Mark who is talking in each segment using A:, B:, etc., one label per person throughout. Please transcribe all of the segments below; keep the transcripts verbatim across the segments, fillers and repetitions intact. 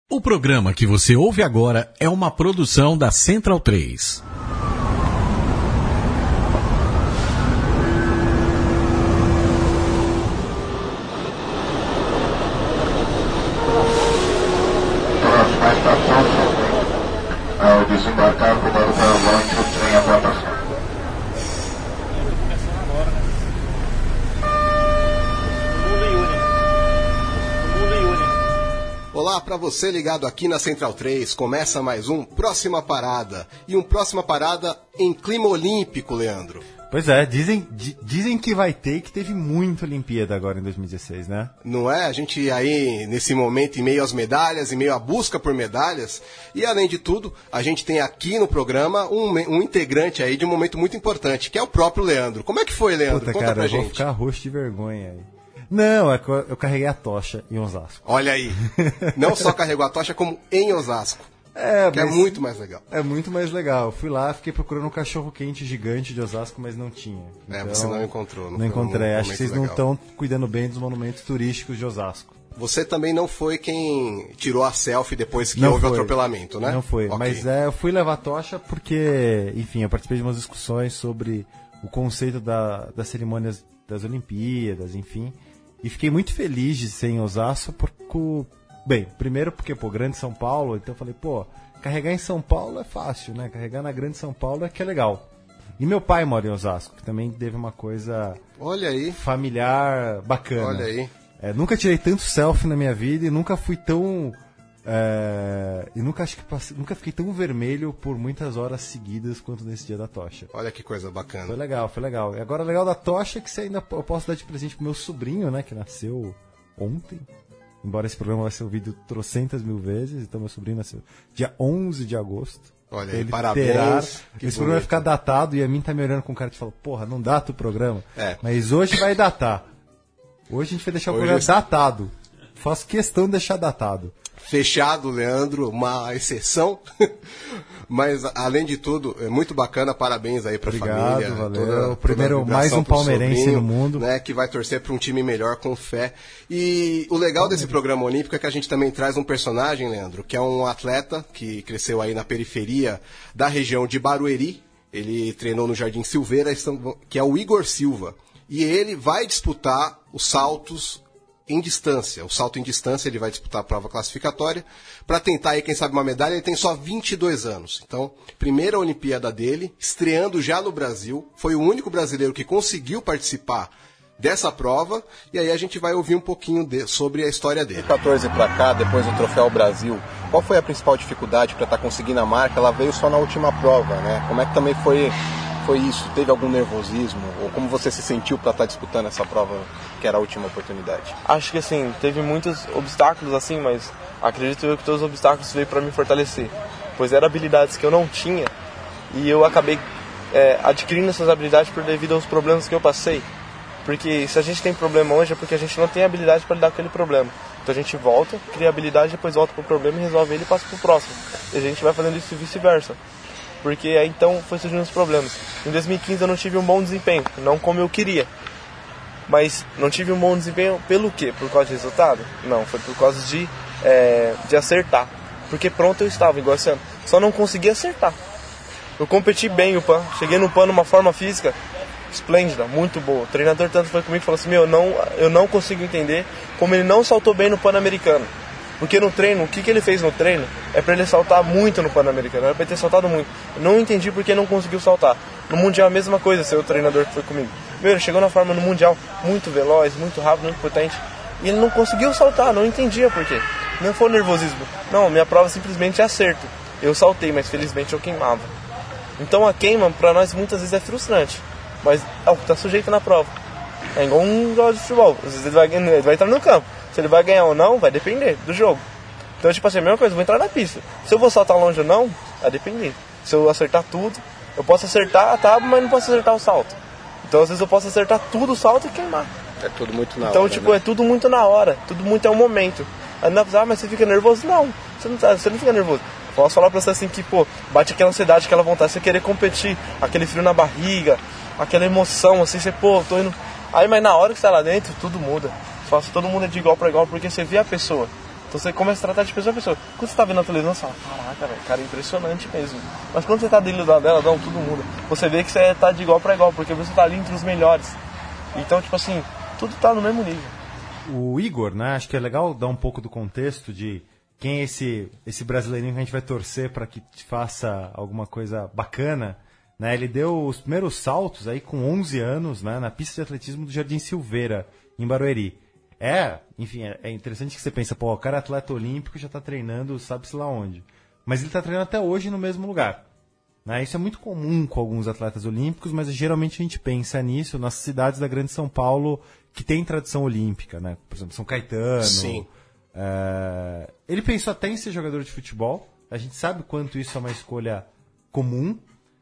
A: O programa que você ouve agora é uma produção da Central três.
B: Próxima estação, ao desembarcar, comando para avante, o trem à plataforma.
C: Olá para você ligado aqui na Central três, começa mais um Próxima Parada. E um Próxima Parada em clima olímpico, Leandro.
D: Pois é, dizem, di, dizem que vai ter e que teve muita Olimpíada agora em dois mil e dezesseis, né?
C: Não é? A gente aí, nesse momento, em meio às medalhas, em meio à busca por medalhas. E além de tudo, a gente tem aqui no programa um, um integrante aí de um momento muito importante, que é o próprio Leandro. Como é que foi, Leandro?
D: Puta,
C: Conta
D: cara,
C: pra
D: eu
C: gente.
D: vou ficar roxo de vergonha aí. Não, é que eu carreguei a tocha em Osasco.
C: Olha aí, não só carregou a tocha, como em Osasco.
D: É,
C: que é muito mais legal.
D: É muito mais legal. Eu fui lá, fiquei procurando um cachorro-quente gigante de Osasco, mas não tinha.
C: É,
D: então,
C: você não encontrou. Não,
D: não encontrei.
C: Um
D: Acho que vocês legal. Não estão cuidando bem dos monumentos turísticos de Osasco.
C: Você também não foi quem tirou a selfie depois que
D: não
C: houve
D: foi.
C: o atropelamento, né?
D: Não foi, okay. Mas é, eu fui levar a tocha porque, enfim, eu participei de umas discussões sobre o conceito da, das cerimônias das Olimpíadas, enfim. E fiquei muito feliz de ser em Osasco, porque, bem, primeiro porque, pô, Grande São Paulo, então eu falei, pô, carregar em São Paulo é fácil, né? Carregar na Grande São Paulo é que é legal. E meu pai mora em Osasco, que também teve uma coisa
C: Olha aí.
D: familiar bacana.
C: Olha aí.
D: É, nunca tirei tanto selfie na minha vida e nunca fui tão... É, e nunca, acho que passei, nunca fiquei tão vermelho por muitas horas seguidas quanto nesse dia da tocha.
C: Olha que coisa bacana.
D: Foi legal, foi legal. E agora o legal da tocha é que você ainda, eu posso dar de presente pro meu sobrinho, né? Que nasceu ontem. Embora esse programa vai ser ouvido trocentas mil vezes. Então meu sobrinho nasceu dia onze de agosto.
C: Olha aí,
D: ele
C: parabéns.
D: Terá, esse programa vai ficar datado e a mim tá me olhando com cara de falar, porra, não data o programa.
C: É.
D: Mas hoje vai datar. Hoje a gente vai deixar o hoje programa eu... datado. Faço questão de deixar datado.
C: Fechado, Leandro, uma exceção, mas além de tudo, é muito bacana, parabéns aí pra
D: Obrigado,
C: família.
D: Valeu.
C: Toda,
D: primeiro,
C: toda
D: mais um palmeirense
C: sobrinho,
D: no mundo.
C: Né, que vai torcer para um time melhor com fé. E o legal desse programa olímpico é que a gente também traz um personagem, Leandro, que é um atleta que cresceu aí na periferia da região de Barueri. Ele treinou no Jardim Silveira, que é o Igor Silva. E ele vai disputar os saltos em distância, o salto em distância, ele vai disputar a prova classificatória para tentar aí, quem sabe, uma medalha. Ele tem só vinte e dois anos, então, primeira Olimpíada dele, estreando já no Brasil, foi o único brasileiro que conseguiu participar dessa prova, e aí a gente vai ouvir um pouquinho de, sobre a história dele.
E: De quatorze para cá, depois do Troféu Brasil, qual foi a principal dificuldade para estar tá conseguindo a marca? Ela veio só na última prova, né? Como é que também foi... Foi isso? Teve algum nervosismo? Ou como você se sentiu para estar disputando essa prova, que era a última oportunidade?
F: Acho que assim, teve muitos obstáculos assim, mas acredito eu que todos os obstáculos veio para me fortalecer. Pois eram habilidades que eu não tinha e eu acabei é, adquirindo essas habilidades por devido aos problemas que eu passei. Porque se a gente tem problema hoje é porque a gente não tem habilidade para lidar com aquele problema. Então a gente volta, cria habilidade, depois volta pro problema e resolve ele e passa pro próximo. E a gente vai fazendo isso e vice-versa. Porque aí então foi surgindo os problemas. Em dois mil e quinze eu não tive um bom desempenho, não como eu queria. Mas não tive um bom desempenho pelo quê? Por causa de resultado? Não, foi por causa de, é, de acertar. Porque pronto eu estava, igual esse ano. Só não consegui acertar. Eu competi bem o P A N, cheguei no P A N numa forma física esplêndida, muito boa. O treinador tanto foi comigo e falou assim, meu, não, eu não consigo entender como ele não saltou bem no Pan-Americano. Porque no treino, o que, que ele fez no treino é para ele saltar muito no Pan-Americano, era para ele ter saltado muito. Eu não entendi porque não conseguiu saltar. No Mundial a mesma coisa, seu treinador que foi comigo. Meu, ele chegou na forma no Mundial muito veloz, muito rápido, muito potente. E ele não conseguiu saltar, não entendia por quê. Não foi nervosismo. Não, minha prova simplesmente é acerto. Eu saltei, mas felizmente eu queimava. Então a queima, para nós, muitas vezes é frustrante. Mas ó, tá sujeito na prova. É igual um jogo de futebol. Às vezes ele vai, ele vai entrar no campo. Se ele vai ganhar ou não, vai depender do jogo. Então, tipo assim, a mesma coisa, eu vou entrar na pista. Se eu vou saltar longe ou não, vai depender. Se eu acertar tudo, eu posso acertar a tábua, mas não posso acertar o salto. Então, às vezes eu posso acertar tudo o salto e queimar.
C: É tudo muito na
F: então,
C: hora.
F: Então, tipo,
C: né?
F: é tudo muito na hora. Tudo muito é um momento. Aí não vai ah, mas você fica nervoso? Não, você não, você não fica nervoso. Posso falar pra você assim que, pô, bate aquela ansiedade, aquela vontade, você querer competir, aquele frio na barriga, aquela emoção, assim, você, pô, tô indo... Aí, mas na hora que você tá lá dentro, tudo muda. Faço todo mundo é de igual para igual, porque você vê a pessoa. Então você começa a tratar de pessoa a pessoa. Quando você tá vendo na televisão, você fala, caraca, velho, cara, é impressionante mesmo. Mas quando você tá dentro dela, não, tudo muda. Você vê que você tá de igual para igual, porque você tá ali entre os melhores. Então, tipo assim, tudo tá no mesmo nível.
D: O Igor, né, acho que é legal dar um pouco do contexto de quem é esse, esse brasileirinho que a gente vai torcer para que faça alguma coisa bacana. Né? Ele deu os primeiros saltos aí com onze anos, né, na pista de atletismo do Jardim Silveira, em Barueri. É, enfim, é interessante que você pensa, pô, o cara é atleta olímpico, já está treinando, sabe-se lá onde. Mas ele está treinando até hoje no mesmo lugar. Né? Isso é muito comum com alguns atletas olímpicos, mas geralmente a gente pensa nisso nas cidades da Grande São Paulo que tem tradição olímpica, né? Por exemplo, São Caetano.
C: Sim.
D: É... Ele pensou até em ser jogador de futebol. A gente sabe quanto isso é uma escolha comum.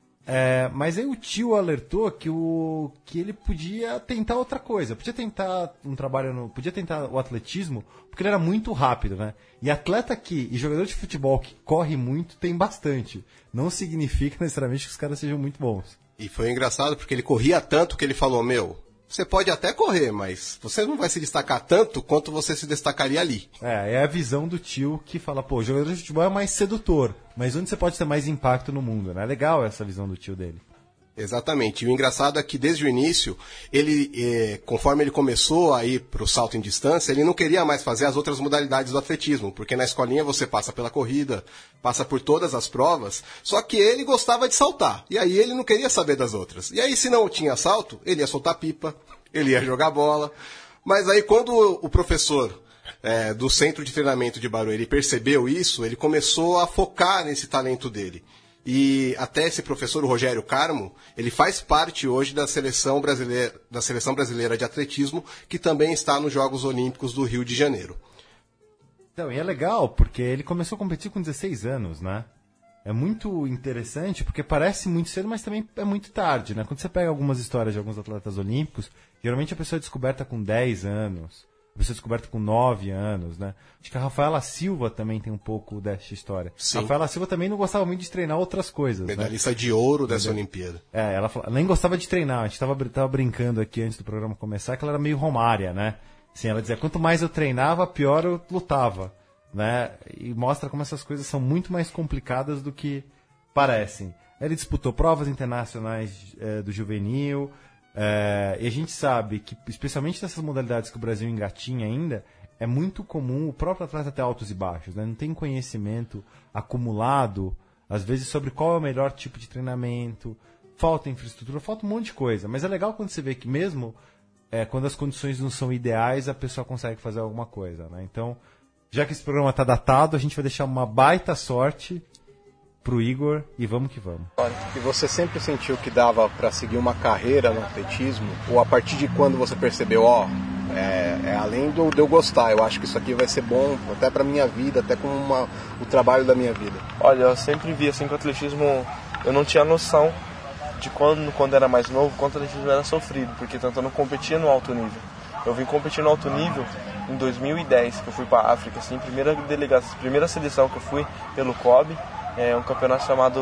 D: É, mas aí o tio alertou que, o, que ele podia tentar outra coisa, podia tentar um trabalho no, podia tentar o atletismo, porque ele era muito rápido, né? E atleta que, e jogador de futebol que corre muito tem bastante. Não significa necessariamente que os caras sejam muito bons.
C: E foi engraçado porque ele corria tanto que ele falou, meu, você pode até correr, mas você não vai se destacar tanto quanto você se destacaria ali.
D: É, é a visão do tio que fala, pô, o jogador de futebol é mais sedutor, mas onde você pode ter mais impacto no mundo, né? É legal essa visão do tio dele.
C: Exatamente. E o engraçado é que desde o início, ele, eh, conforme ele começou a ir para o salto em distância, ele não queria mais fazer as outras modalidades do atletismo, porque na escolinha você passa pela corrida, passa por todas as provas, só que ele gostava de saltar, e aí ele não queria saber das outras. E aí se não tinha salto, ele ia soltar pipa, ele ia jogar bola, mas aí quando o professor eh, do centro de treinamento de Barueri percebeu isso, ele começou a focar nesse talento dele. E até esse professor, o Rogério Carmo, ele faz parte hoje da seleção brasileira, da seleção brasileira de atletismo, que também está nos Jogos Olímpicos do Rio de Janeiro.
D: Então, e é legal, porque ele começou a competir com dezesseis anos, né? É muito interessante, porque parece muito cedo, mas também é muito tarde, né? Quando você pega algumas histórias de alguns atletas olímpicos, geralmente a pessoa é descoberta com dez anos, a pessoa é descoberta com nove anos, né? Acho que a Rafaela Silva também tem um pouco dessa história.
C: Sim.
D: A Rafaela Silva também não gostava muito de treinar outras coisas,
C: Medalhista
D: né?
C: de ouro dessa Olimpíada.
D: É, ela fala- nem gostava de treinar. A gente tava, br- tava brincando aqui antes do programa começar que ela era meio romária, né? Assim, ela dizia, quanto mais eu treinava, pior eu lutava, né? E mostra como essas coisas são muito mais complicadas do que parecem. Ele disputou provas internacionais eh, do juvenil, eh, e a gente sabe que, especialmente nessas modalidades que o Brasil engatinha ainda, é muito comum o próprio atleta ter altos e baixos, né? Não tem conhecimento acumulado, às vezes, sobre qual é o melhor tipo de treinamento, falta infraestrutura, falta um monte de coisa. Mas é legal quando você vê que mesmo eh, quando as condições não são ideais, a pessoa consegue fazer alguma coisa, né? Então, já que esse programa está datado, a gente vai deixar uma baita sorte pro Igor e vamos que vamos.
E: E você sempre sentiu que dava para seguir uma carreira no atletismo? Ou a partir de quando você percebeu, ó, é, é além do, de eu gostar, eu acho que isso aqui vai ser bom até para minha vida, até como uma, o trabalho da minha vida?
F: Olha, eu sempre vi assim que o atletismo, eu não tinha noção de quando, quando era mais novo, quanto o atletismo era sofrido, porque tanto eu não competia no alto nível. Eu vim competir no alto nível em dois mil e dez, que eu fui para a África, assim, primeira delegação, primeira seleção que eu fui pelo C O B, é um campeonato chamado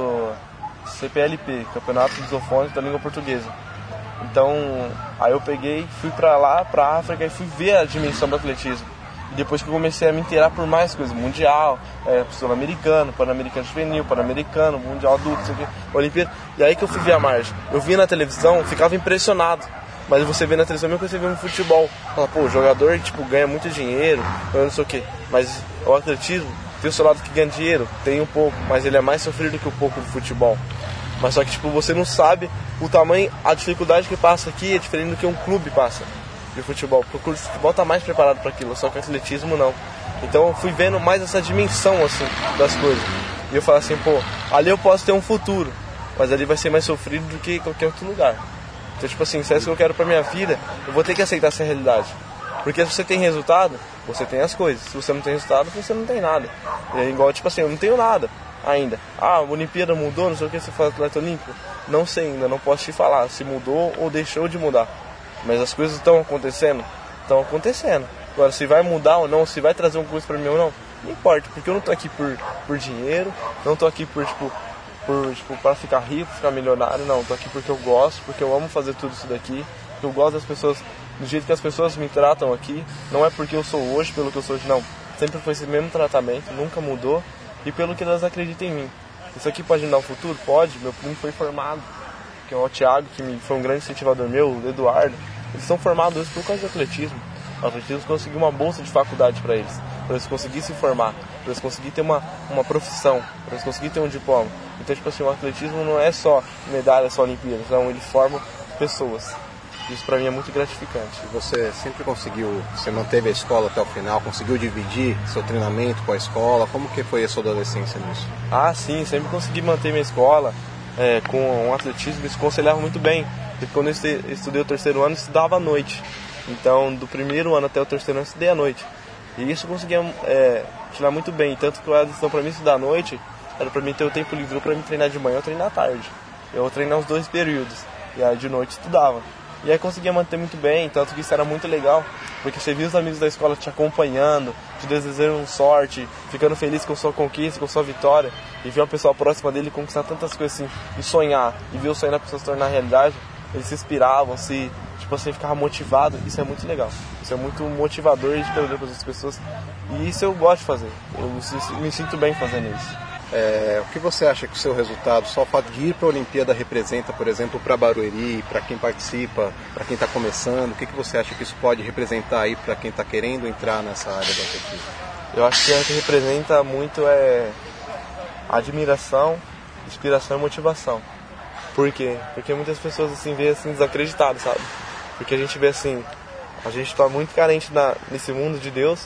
F: C P L P, Campeonato dos Isofônicos da Língua Portuguesa. Então, aí eu peguei, fui para lá, para a África e fui ver a dimensão do atletismo. E depois que eu comecei a me inteirar por mais coisas, mundial, é, sul-americano, pan-americano juvenil, pan-americano, mundial adulto, Olimpíada. E aí que eu fui ver a margem. Eu via na televisão, ficava impressionado. Mas você vê na televisão mesmo que você vê no futebol. Fala, pô, o jogador tipo, ganha muito dinheiro, não sei o quê. Mas o atletismo tem o seu lado que ganha dinheiro, tem um pouco, mas ele é mais sofrido que o pouco do futebol. Mas só que tipo, você não sabe o tamanho, a dificuldade que passa aqui é diferente do que um clube passa de futebol. Porque o clube de futebol está mais preparado para aquilo, só que o atletismo não. Então eu fui vendo mais essa dimensão assim, das coisas. E eu falo assim, pô, ali eu posso ter um futuro, mas ali vai ser mais sofrido do que qualquer outro lugar. Então, tipo assim, se é isso que eu quero pra minha vida, eu vou ter que aceitar essa realidade. Porque se você tem resultado, você tem as coisas. Se você não tem resultado, você não tem nada. É igual, tipo assim, eu não tenho nada ainda. Ah, a Olimpíada mudou, não sei o que, você fala atleta olímpico. Não sei ainda, não posso te falar se mudou ou deixou de mudar. Mas as coisas estão acontecendo? Estão acontecendo. Agora, se vai mudar ou não, se vai trazer uma coisa pra mim ou não, não importa. Porque eu não tô aqui por, por dinheiro, não tô aqui por, tipo... Por, tipo, para ficar rico, ficar milionário, não, tô aqui porque eu gosto, porque eu amo fazer tudo isso daqui, porque eu gosto das pessoas, do jeito que as pessoas me tratam aqui, não é porque eu sou hoje, pelo que eu sou hoje, não, sempre foi esse mesmo tratamento, nunca mudou, e pelo que elas acreditam em mim. Isso aqui pode me dar um futuro? Pode. Meu primo foi formado, que é o Thiago, que me, foi um grande incentivador meu, o Eduardo. Eles são formados hoje por causa do atletismo. O atletismo conseguiu uma bolsa de faculdade para eles, para eles conseguirem se formar, para eles conseguirem ter uma, uma profissão, para eles conseguirem ter um diploma. Então, tipo assim, o atletismo não é só medalha, só Olimpíada, então ele forma pessoas. Isso para mim é muito gratificante.
E: Você sempre conseguiu, você manteve a escola até o final, conseguiu dividir seu treinamento com a escola? Como que foi a sua adolescência nisso?
F: Ah, sim, sempre consegui manter minha escola é, com um atletismo, isso conciliava muito bem. Porque quando eu estudei o terceiro ano, eu estudava à noite. Então, do primeiro ano até o terceiro ano, eu estudei à noite. E isso eu conseguia é, tirar muito bem. Tanto que a decisão para mim estudar à noite era para mim ter o tempo livre para mim treinar de manhã ou treinar à tarde. Eu ia treinar os dois períodos. E aí de noite estudava. E aí conseguia manter muito bem, tanto que isso era muito legal, porque você via os amigos da escola te acompanhando, te desejando sorte, ficando feliz com sua conquista, com sua vitória, e ver uma pessoa próxima dele conquistar tantas coisas assim, e sonhar, e ver o sonho da pessoa se tornar realidade, eles se inspiravam, se, tipo assim, ficavam motivados, isso é muito legal. Isso é muito motivador de perder para as pessoas, e isso eu gosto de fazer, eu me sinto bem fazendo isso.
E: É, o que você acha que o seu resultado, só o fato de ir para a Olimpíada representa, por exemplo, para Barueri, para quem participa, para quem está começando? O que, que você acha que isso pode representar aí para quem está querendo entrar nessa área do atletismo?
F: Eu acho que o que representa muito é admiração, inspiração e motivação. Por quê? Porque muitas pessoas assim veem assim desacreditadas, sabe? Porque a gente vê assim, a gente está muito carente na, nesse mundo de Deus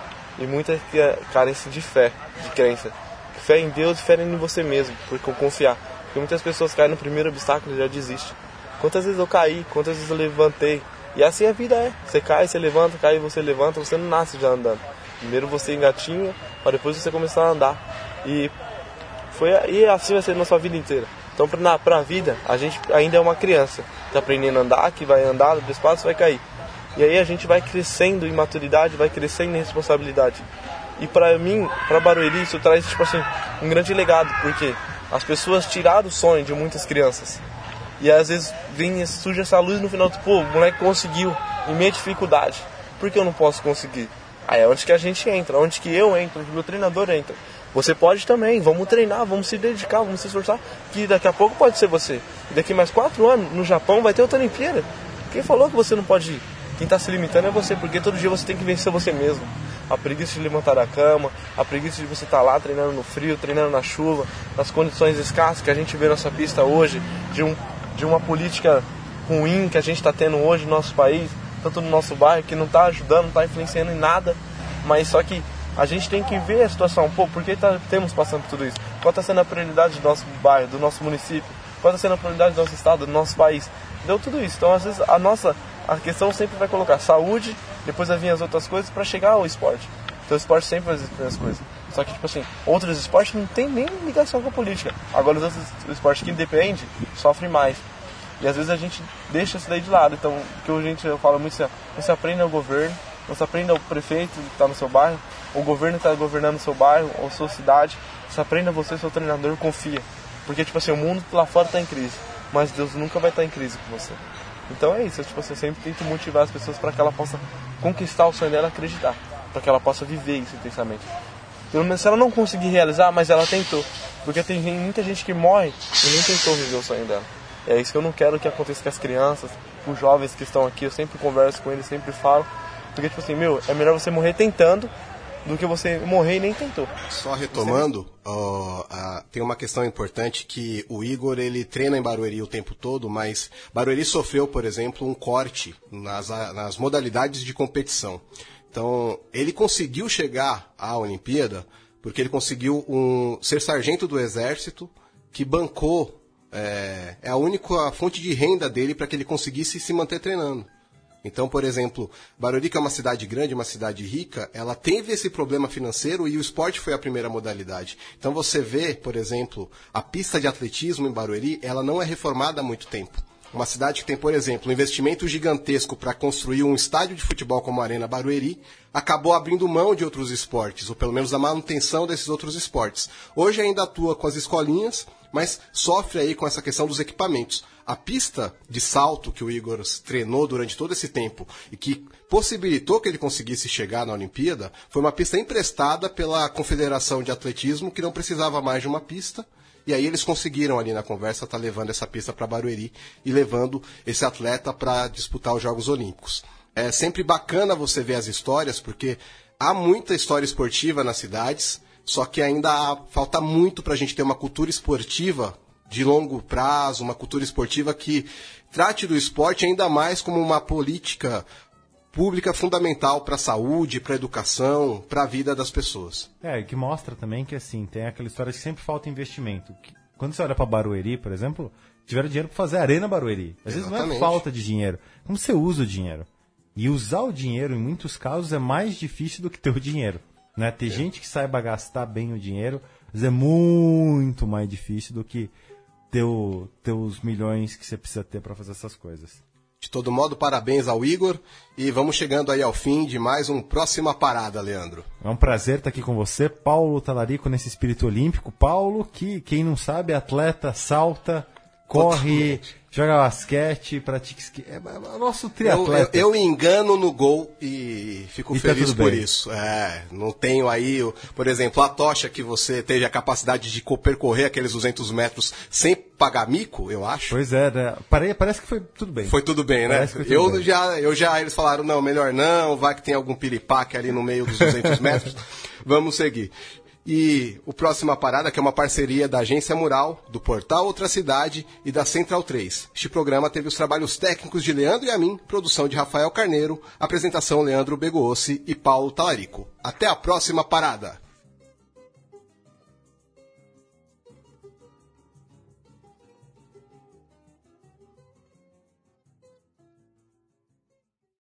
F: e muita carência de fé, de crença. Fé em Deus e fé em você mesmo, porque confiar. Porque muitas pessoas caem no primeiro obstáculo e já desistem. Quantas vezes eu caí, quantas vezes eu levantei. E assim a vida é. Você cai, você levanta, cai, você levanta, você não nasce já andando. Primeiro você engatinha, para depois você começar a andar. E, foi, e assim vai ser na sua vida inteira. Então para a vida, a gente ainda é uma criança. Está aprendendo a andar, que vai andar, do espaço vai cair. E aí a gente vai crescendo em maturidade, vai crescendo em responsabilidade. E pra mim, pra Barueri, isso traz tipo assim, um grande legado, porque as pessoas tiraram o sonho de muitas crianças. E às vezes vem, surge essa luz no final, pô, o moleque conseguiu, em meia dificuldade. Por que eu não posso conseguir? Aí é onde que a gente entra, onde que eu entro, onde que o meu treinador entra. Você pode também, vamos treinar, vamos se dedicar, vamos se esforçar, que daqui a pouco pode ser você. E daqui mais quatro anos, no Japão, vai ter outra Olimpíada. Quem falou que você não pode ir? Quem está se limitando é você, porque todo dia você tem que vencer você mesmo. A preguiça de levantar da cama, a preguiça de você estar lá treinando no frio, treinando na chuva, nas condições escassas que a gente vê nessa pista hoje, de, um, de uma política ruim que a gente está tendo hoje no nosso país, tanto no nosso bairro, que não está ajudando, não está influenciando em nada, mas só que a gente tem que ver a situação, pô, por que tá, temos passando por tudo isso? Qual está sendo a prioridade do nosso bairro, do nosso município? Qual está sendo a prioridade do nosso estado, do nosso país? Deu tudo isso, então às vezes a nossa... A questão sempre vai colocar saúde, depois vai vir as outras coisas para chegar ao esporte. Então o esporte sempre vai vir as coisas. Só que, tipo assim, outros esportes não tem nem ligação com a política. Agora os outros esportes que independem sofrem mais. E às vezes a gente deixa isso daí de lado. Então o que a gente eu falo muito assim, não se aprende ao governo, não se aprende ao prefeito que está no seu bairro, o governo está governando o seu bairro ou sua cidade, se aprenda você, seu treinador, confia. Porque, tipo assim, o mundo lá fora está em crise, mas Deus nunca vai estar em crise com você. Então é isso, eu, tipo, eu sempre tento motivar as pessoas para que ela possa conquistar o sonho dela e acreditar, para que ela possa viver isso intensamente. Pelo menos se ela não conseguir realizar, mas ela tentou, porque tem muita gente que morre e nem tentou viver o sonho dela. É isso que eu não quero que aconteça com as crianças, com os jovens que estão aqui, eu sempre converso com eles, sempre falo, porque tipo assim, meu, é melhor você morrer tentando do que você morrer e nem tentou.
C: Só retomando, ó, a, tem uma questão importante que o Igor, ele treina em Barueri o tempo todo, mas Barueri sofreu, por exemplo, um corte nas, nas modalidades de competição. Então, ele conseguiu chegar à Olimpíada porque ele conseguiu um, ser sargento do Exército que bancou, é, é a única fonte de renda dele para que ele conseguisse se manter treinando. Então, por exemplo, Barueri, que é uma cidade grande, uma cidade rica, ela teve esse problema financeiro e o esporte foi a primeira modalidade. Então você vê, por exemplo, a pista de atletismo em Barueri, ela não é reformada há muito tempo. Uma cidade que tem, por exemplo, um investimento gigantesco para construir um estádio de futebol como a Arena Barueri, acabou abrindo mão de outros esportes, ou pelo menos a manutenção desses outros esportes. Hoje ainda atua com as escolinhas, mas sofre aí com essa questão dos equipamentos. A pista de salto que o Igor treinou durante todo esse tempo e que possibilitou que ele conseguisse chegar na Olimpíada foi uma pista emprestada pela Confederação de Atletismo, que não precisava mais de uma pista. E aí eles conseguiram ali na conversa estar tá levando essa pista para Barueri e levando esse atleta para disputar os Jogos Olímpicos. É sempre bacana você ver as histórias, porque há muita história esportiva nas cidades, só que ainda há, falta muito para a gente ter uma cultura esportiva de longo prazo, uma cultura esportiva que trate do esporte ainda mais como uma política pública fundamental para a saúde, para a educação, para a vida das pessoas.
D: É, que mostra também que, assim, tem aquela história que sempre falta investimento. Quando você olha para Barueri, por exemplo, tiveram dinheiro para fazer a Arena Barueri. Às vezes não é falta de dinheiro, como você usa o dinheiro. E usar o dinheiro, em muitos casos, é mais difícil do que ter o dinheiro. Né? Ter é. gente que saiba gastar bem o dinheiro, às vezes é muito mais difícil do que ter, o, ter os milhões que você precisa ter para fazer essas coisas.
C: De todo modo, parabéns ao Igor e vamos chegando aí ao fim de mais um Próxima Parada, Leandro.
D: É um prazer estar aqui com você, Paulo Talarico, nesse espírito olímpico. Paulo, que, quem não sabe, é atleta, salta, corre, totalmente. Joga basquete, pratica esqui. É o nosso triatleta.
C: Eu, eu, eu me engano no gol e fico
D: e
C: feliz
D: tá
C: por
D: bem.
C: isso. É, não tenho aí, por exemplo, a tocha que você teve a capacidade de percorrer aqueles duzentos metros sem pagar mico, eu acho.
D: Pois é, né? Parece, parece que foi tudo bem.
C: Foi tudo bem, né? Tudo eu, bem. Já, eu já, eles falaram, não, melhor não, vai que tem algum piripaque ali no meio dos duzentos metros. Vamos seguir. E o Próxima Parada, que é uma parceria da Agência Mural, do Portal Outra Cidade e da Central três. Este programa teve os trabalhos técnicos de Leandro e a mim, produção de Rafael Carneiro, apresentação Leandro Begoossi e Paulo Talarico. Até a próxima parada!